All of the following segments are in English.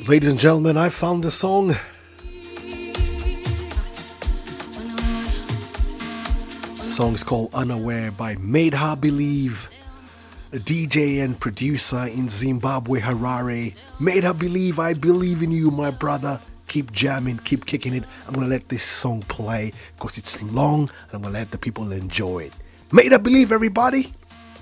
Ladies and gentlemen, I found a song. The song is called Unaware by Made Her Believe, a DJ and producer in Zimbabwe, Harare. Made Her Believe, I believe in you, my brother. Keep jamming, keep kicking it. I'm going to let this song play because it's long and I'm going to let the people enjoy it. Made Her Believe, everybody.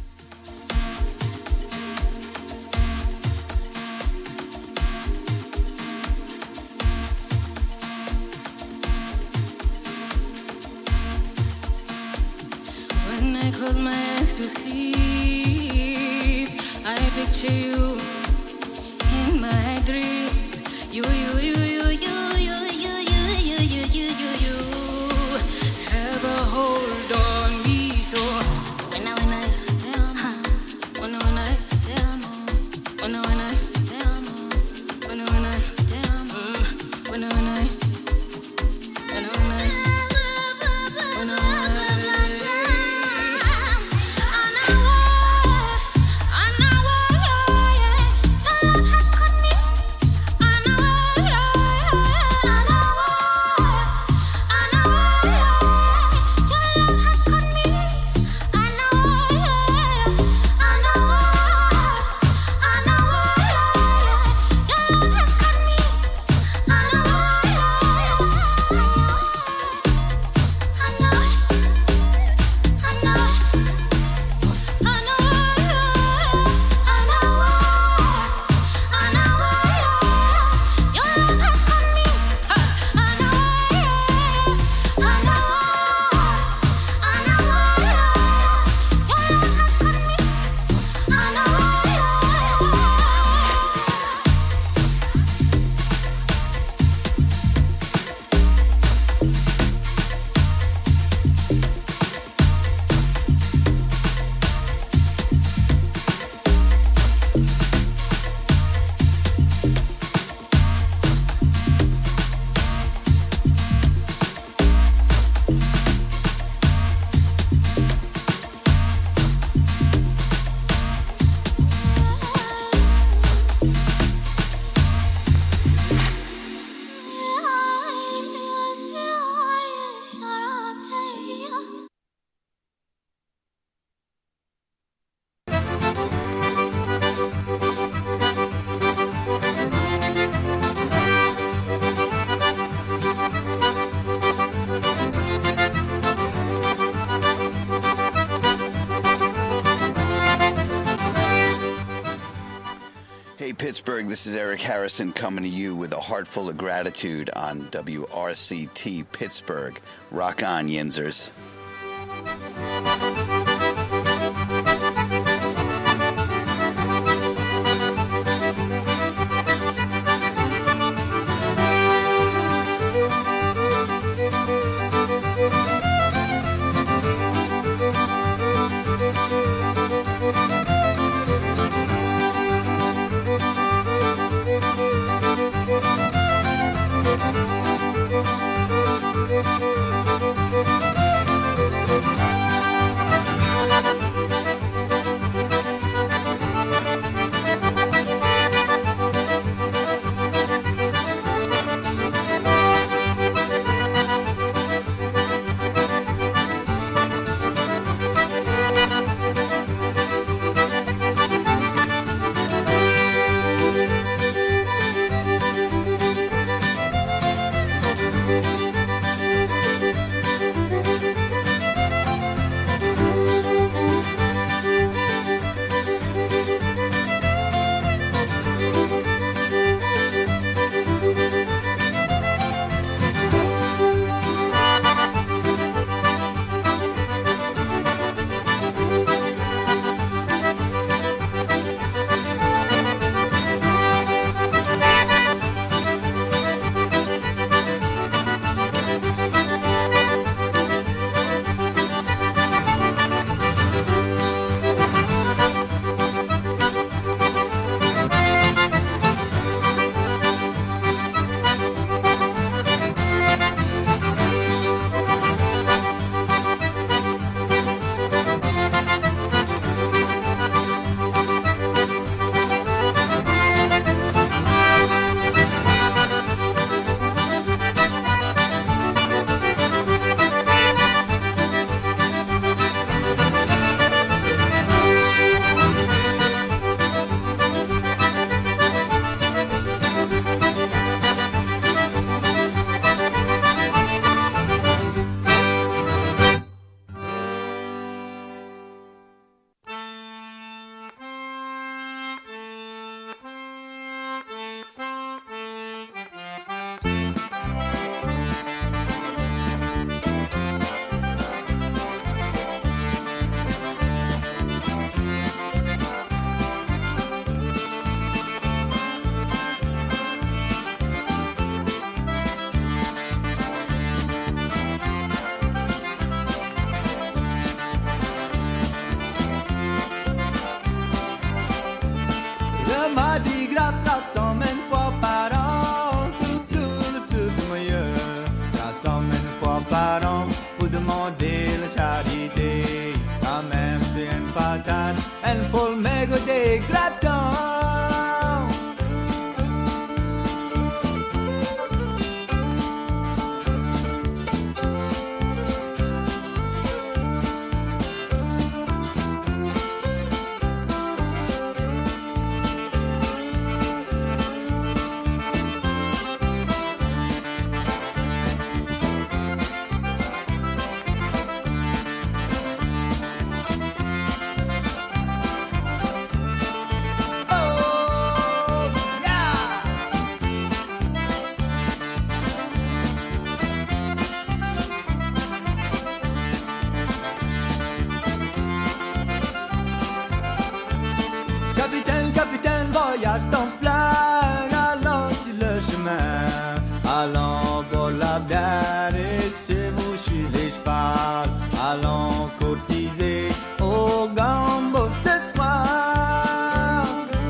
Close my eyes to sleep. I picture you in my dreams. You have a hold on me. So when I Pittsburgh, this is Eric Harrison coming to you with a heart full of gratitude on WRCT Pittsburgh. Rock on, Yinzers. Le Mardi Gras rassemble une fois par an tout le moyen. Rassemble une fois par an pour demander la charité. Quand même c'est une patate, une poule méga d'éclatant. Capitaine, voyage ton flag, allons sur le chemin, allons pour la bière et chez vous sur les chevals, allons courtiser au gambo ce soir.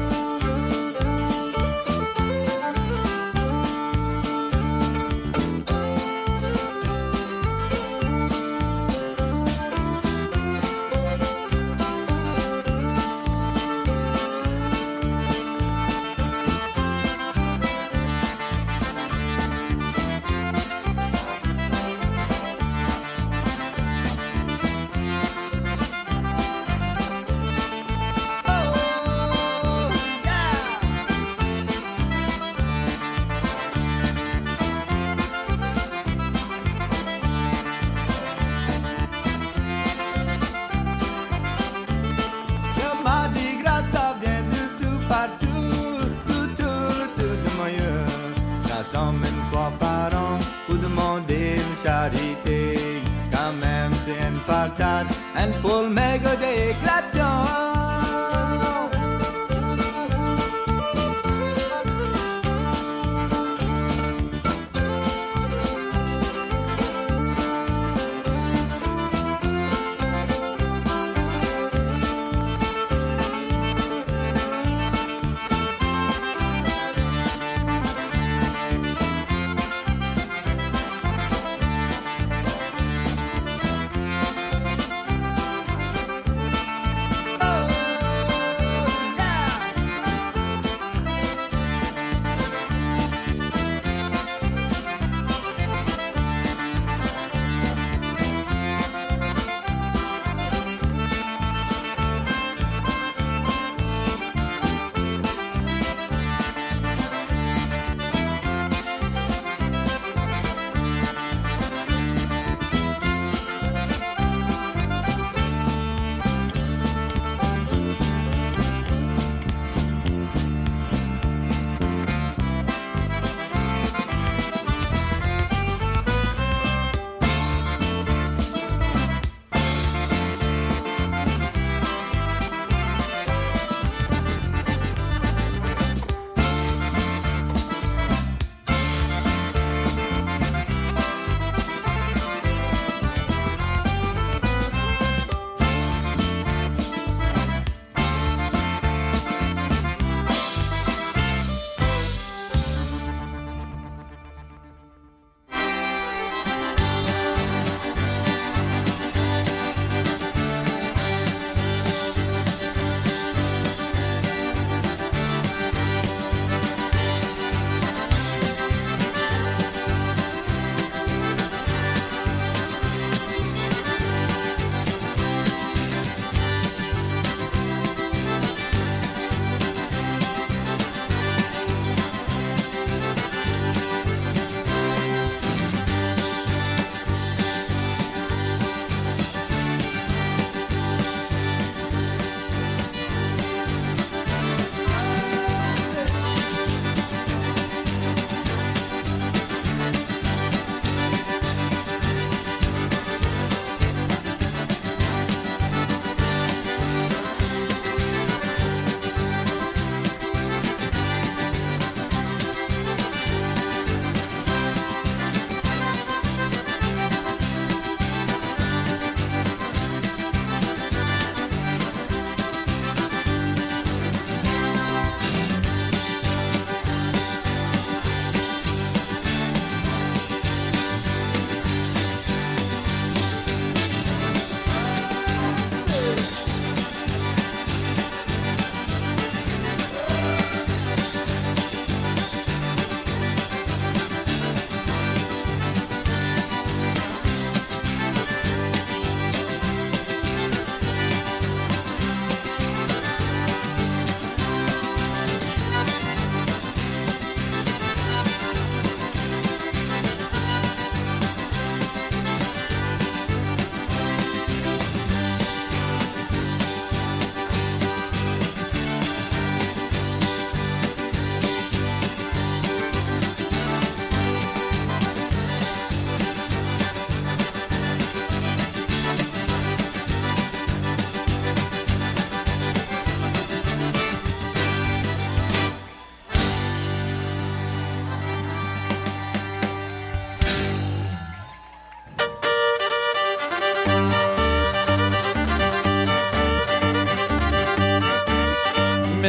Une fois par an pour demander une charité. Quand même c'est une patate, une poule méga d'éclatant.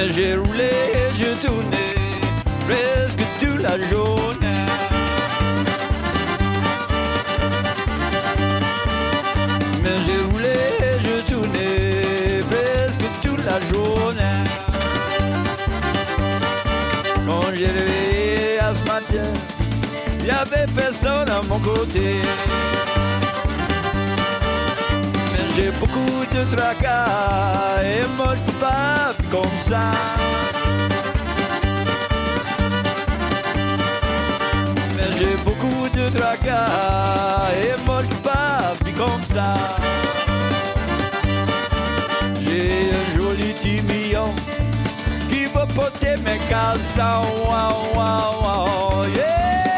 Mais j'ai roulé, j'ai tourné presque toute la journée. Mais j'ai roulé, j'ai tourné presque toute la journée. Quand j'ai réveillé à ce matin, il y avait personne à mon côté. Mais j'ai beaucoup de tracas et moi je peux pas vivre comme ça. Mais j'ai beaucoup de tracas et moi je peux pas vivre comme ça. J'ai un joli petit million qui va porter mes caleçons. Wow, wow, wow, yeah.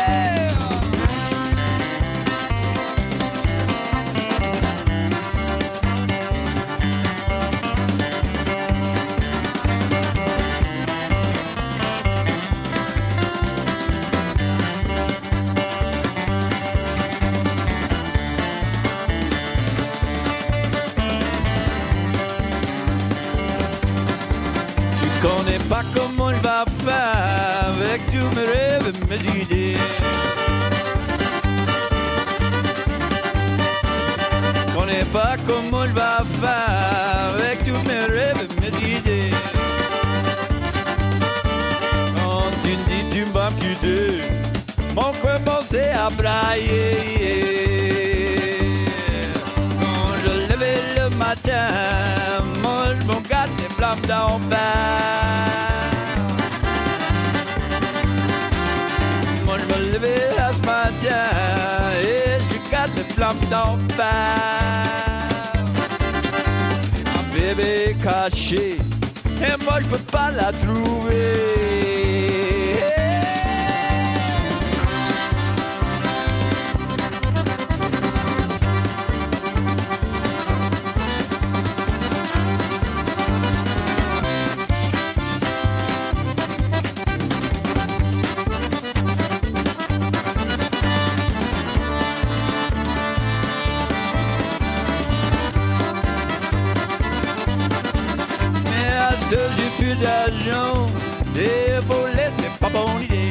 Tu connais pas comment je vais faire avec tous mes rêves et mes idées. Tu connais pas comment je vais faire avec tous mes rêves et mes idées. Quand tu me dis tu vas me quitter, mon cœur commençait à brailler. Quand je levais le matin, moi je me garde des flammes d'enfer. Moi je me levais à ce matin et je garde des flammes d'enfer. Un bébé caché et moi je peux pas la trouver. J'ai plus d'argent et voler c'est pas bonne idée.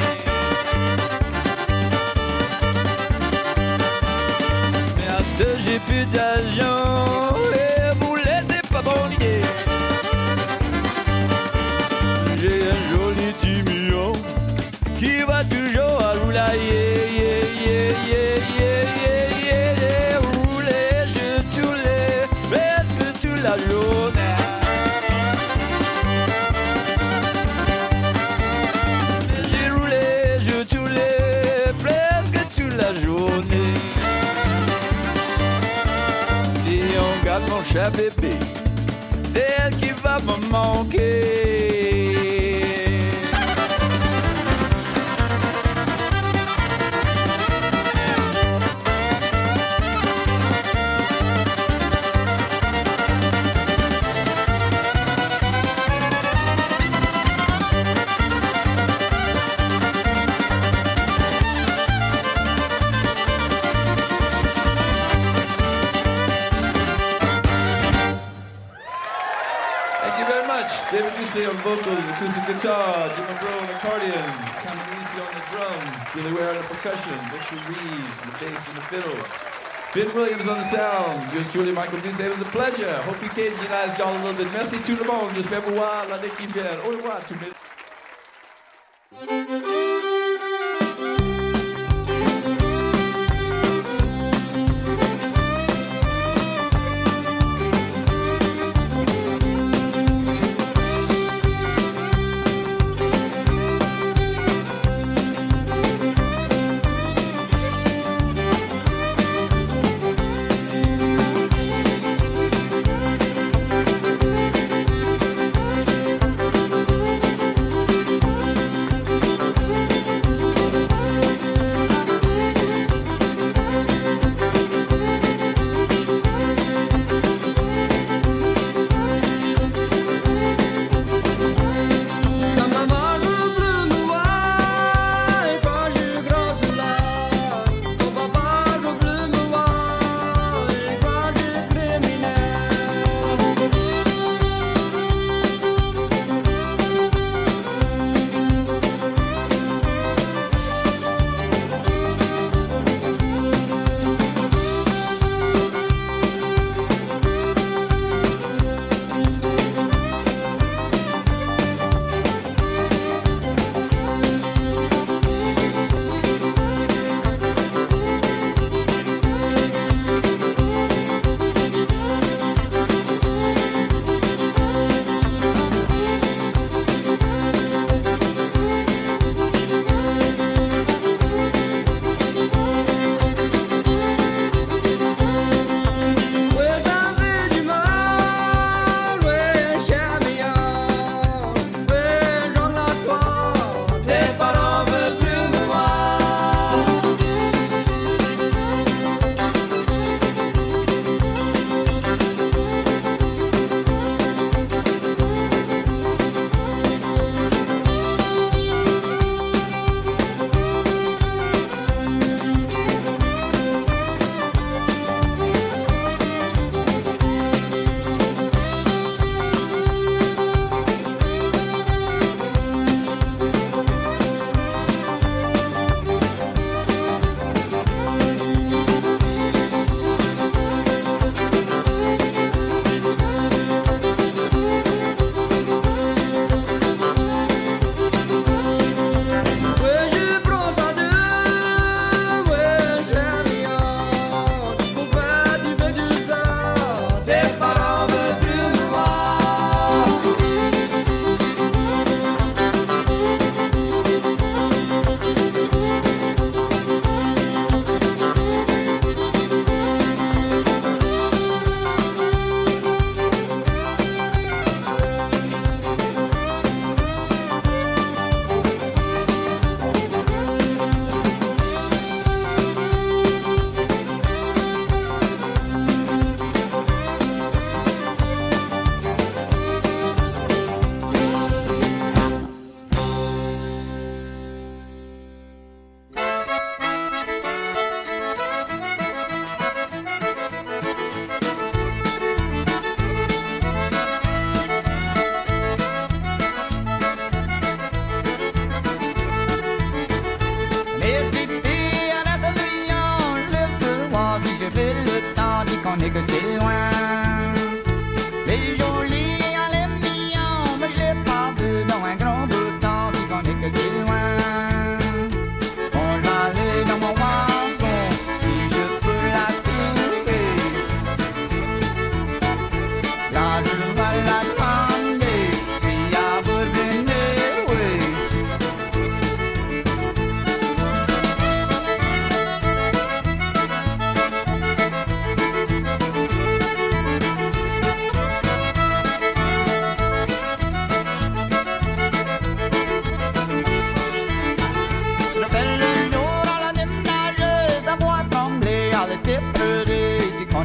Mais à ce que j'ai plus d'argent et voler c'est pas bonne idée. J'ai un joli petit million qui va toujours à rouler, yeah, yeah, yeah, yeah, yeah, yeah, yeah. Rouler, je tournais presque toute la journée. Si on garde mon chat bébé, c'est elle qui va me manquer. David Ducey on vocals, acoustic guitar, Jim Monroe on accordion, Cameron Reese on the drums, Billy Ware on the percussion, Victor Reed on the bass and the fiddle, Ben Williams on the sound, yours truly Michael Ducey. It was a pleasure. Hope you cajunized y'all a little bit. Merci tout le monde. J'espère vous voir l'année qui vient. Au revoir tout le monde.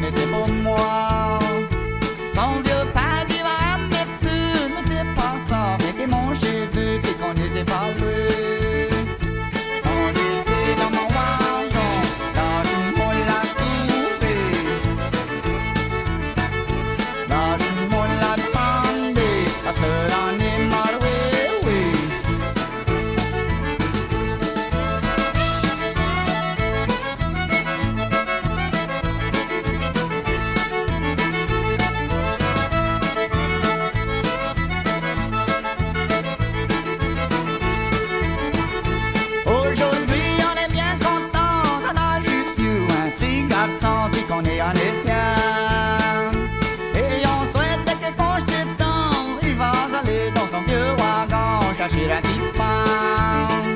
mais c'est pour moi. Son vieux père qui va me plus, mais c'est pas ça. Mais que mon cheveu, tu connais, c'est pas lui. On était dans mon wagon, lâche-moi la coupée. Lâche-moi la bandée, parce que l'on est maloué, oui. Aujourd'hui on est bien content, ça n'a juste eu un petit garçon qui connaît en est fier. Et on souhaite que quand c'est temps, il va aller dans son vieux wagon chercher la petite femme.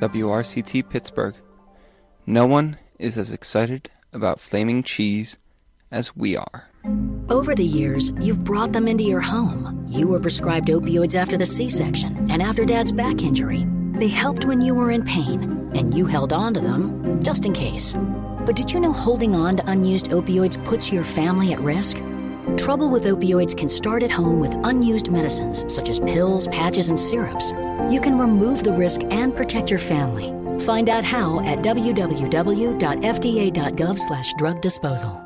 WRCT Pittsburgh. No one is as excited about flaming cheese as we are. Over the years, you've brought them into your home. You were prescribed opioids after the C-section and after Dad's back injury. They helped when you were in pain, and you held on to them just in case. But did you know holding on to unused opioids puts your family at risk? Trouble with opioids can start at home with unused medicines such as pills, patches, and syrups. You can remove the risk and protect your family. Find out how at www.fda.gov/drug disposal.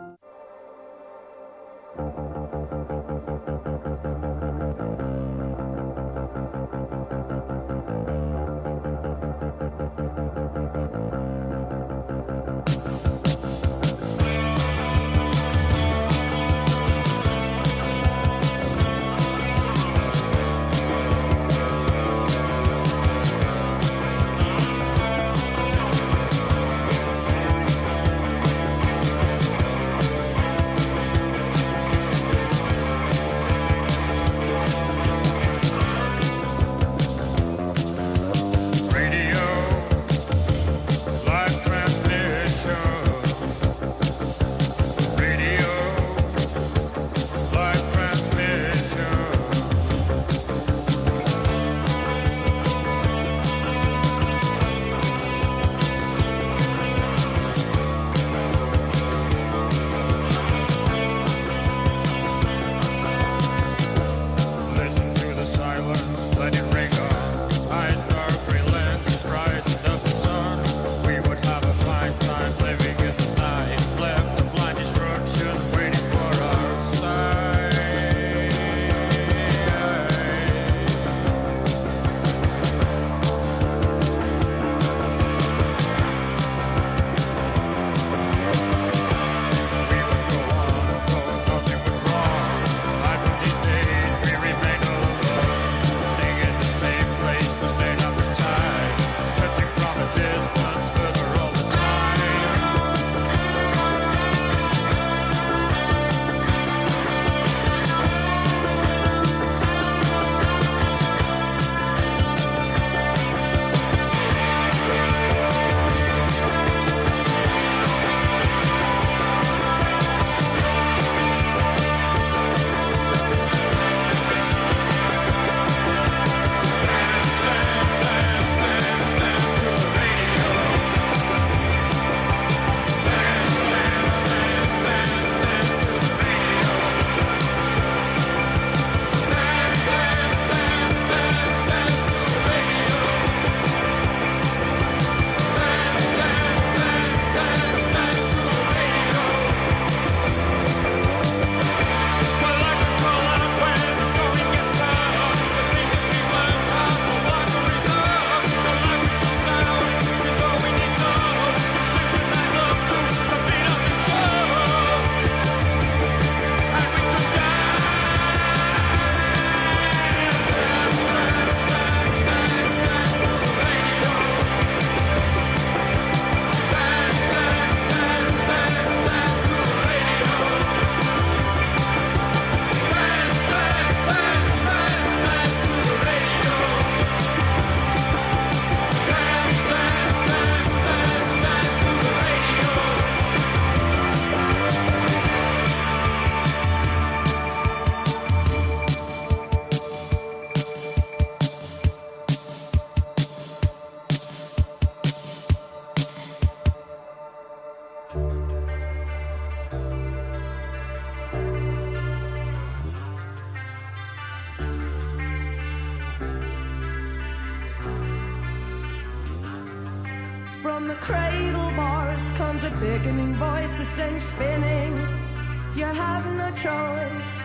From the cradle bars comes a beckoning voice that sends spinning. You have no choice.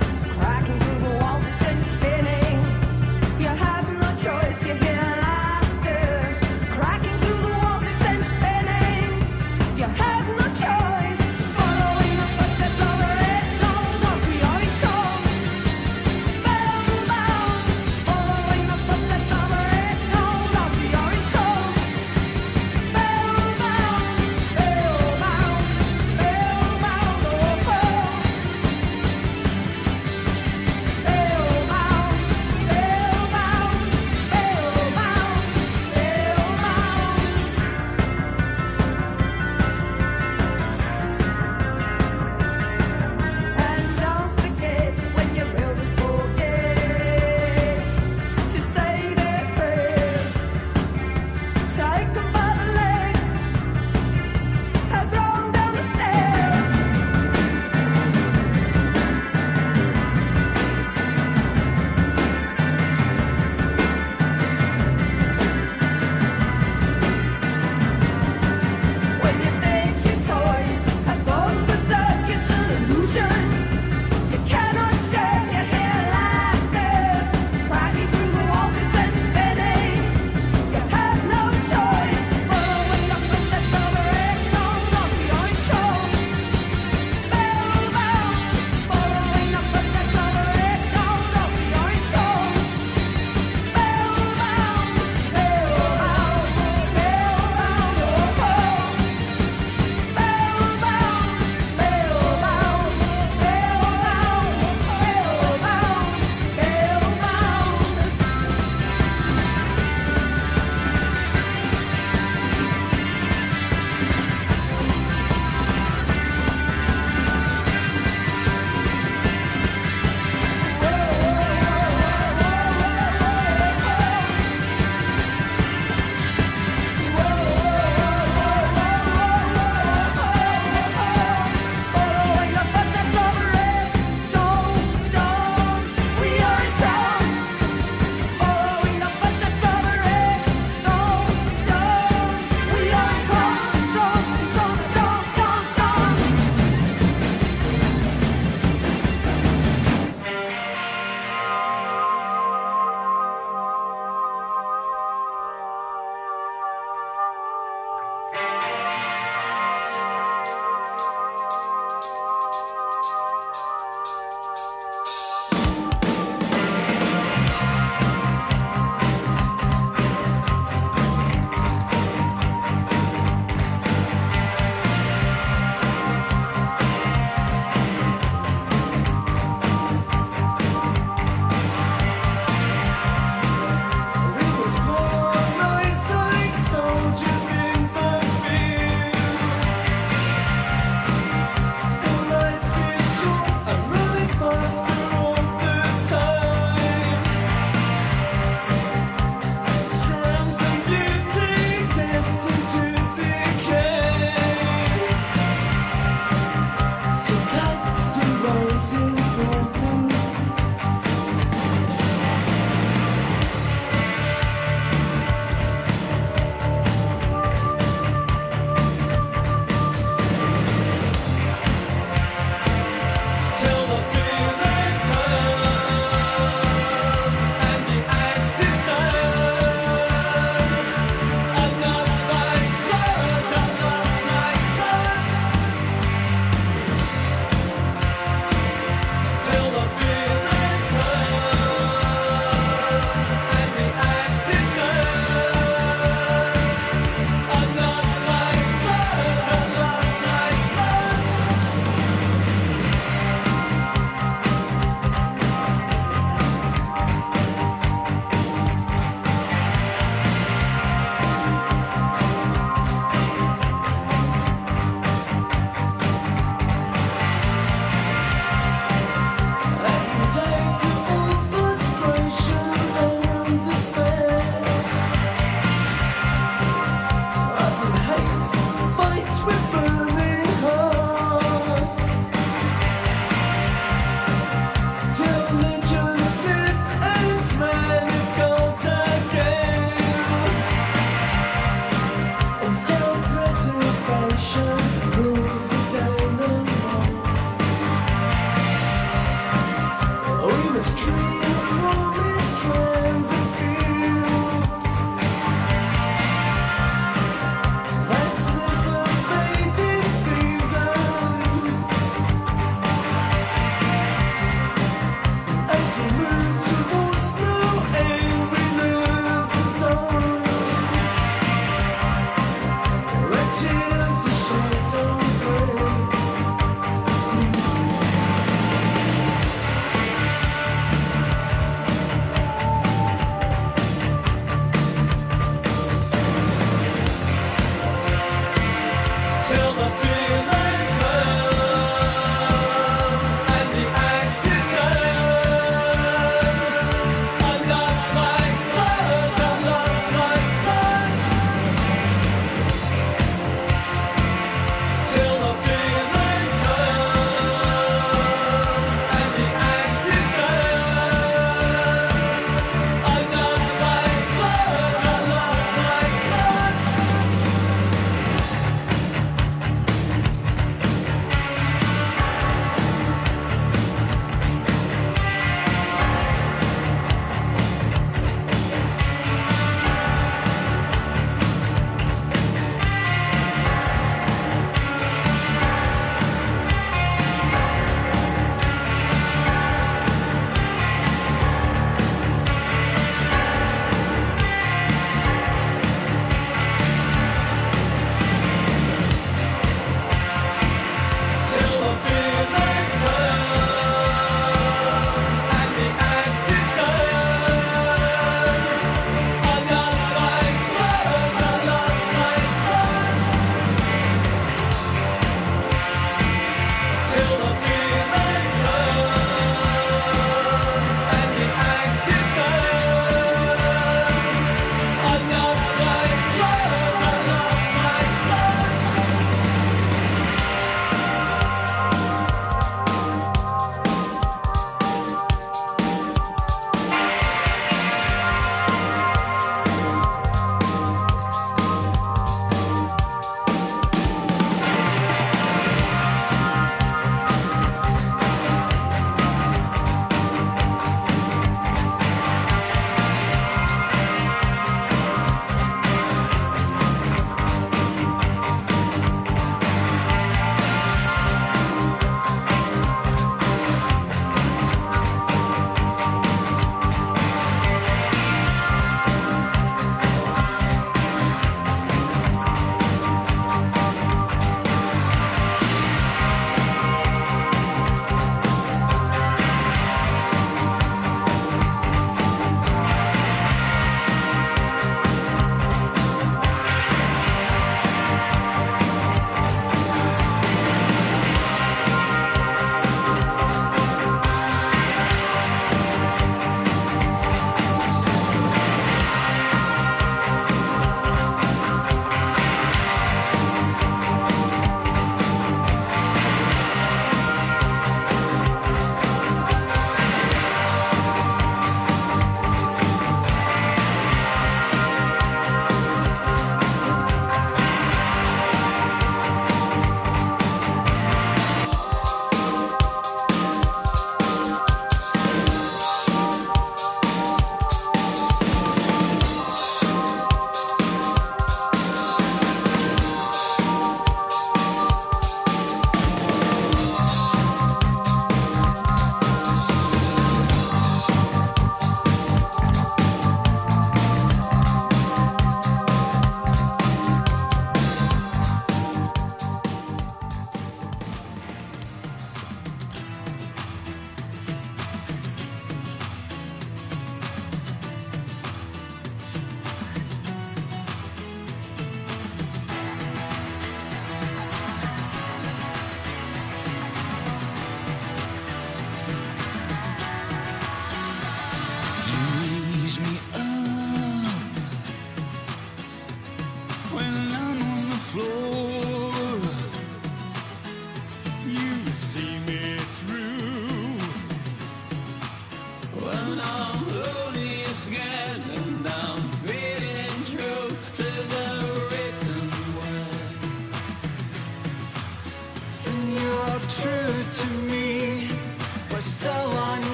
You have no choice, you hear life.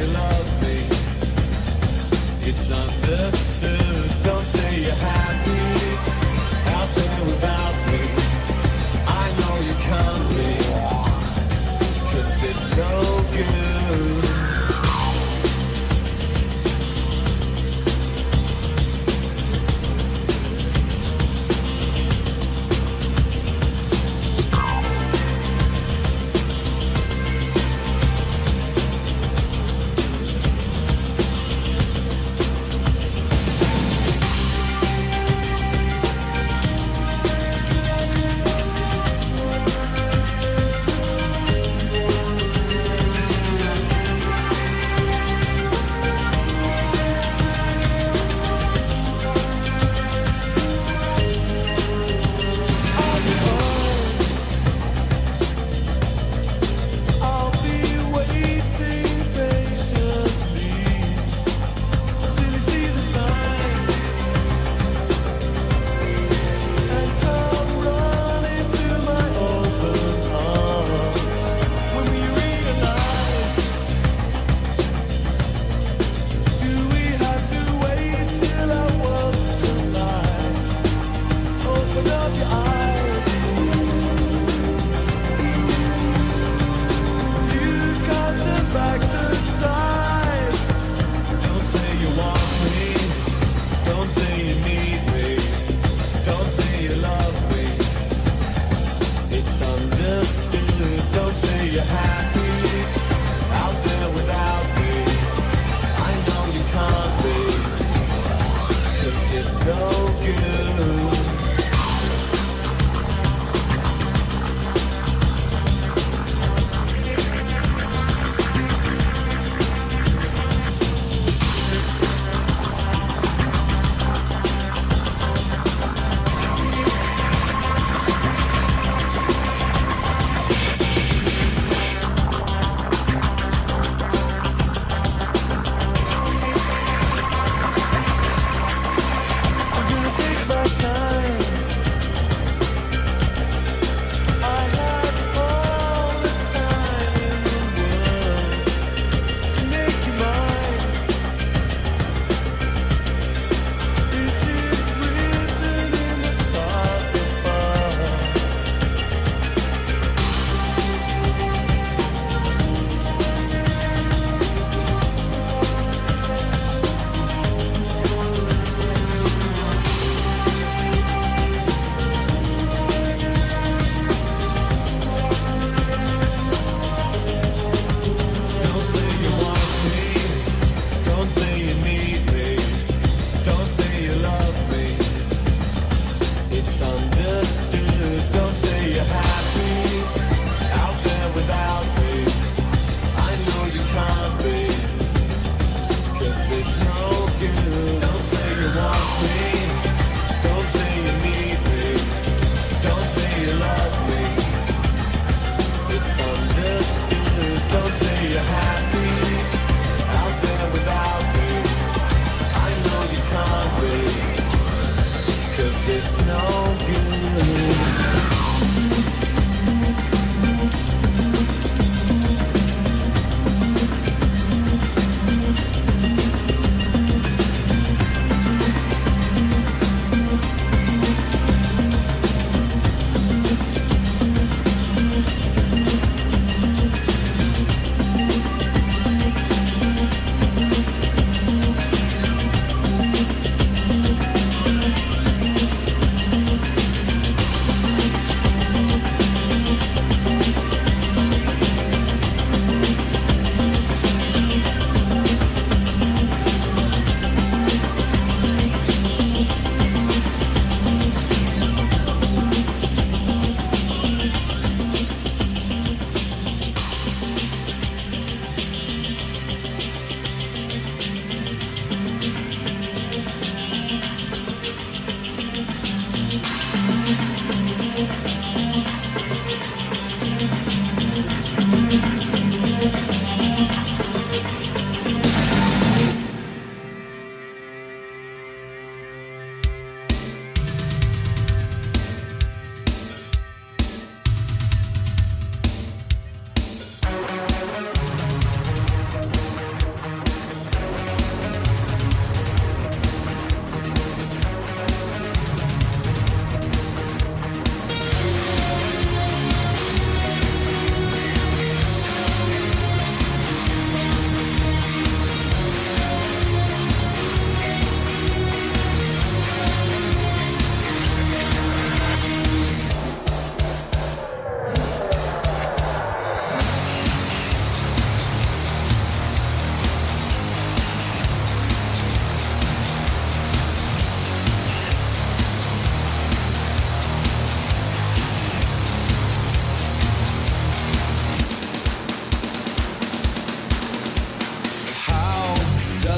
you love me. It's understood. Don't say you're happy out there without me. I know you can't be, 'cause it's no good.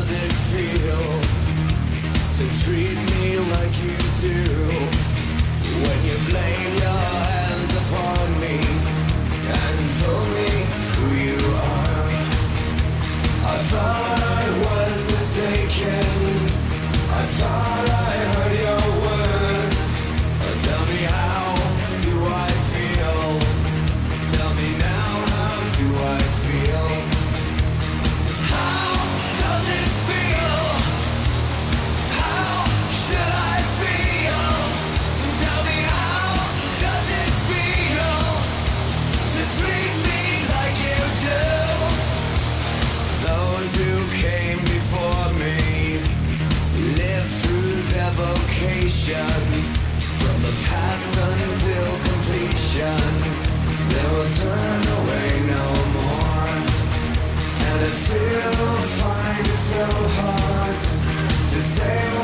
does it feel to treat me like you do? When you've laid your hands upon me and told me who you are, I thought I was mistaken. I thought I heard your words. Tell me, how do I feel? Tell me now, how do I feel? How does it feel? How should I feel? Tell me, how does it feel to treat me like you do? Those who came before me lived through their vocations, from the past until completion. They will turn away no more, and I still find it so hard to say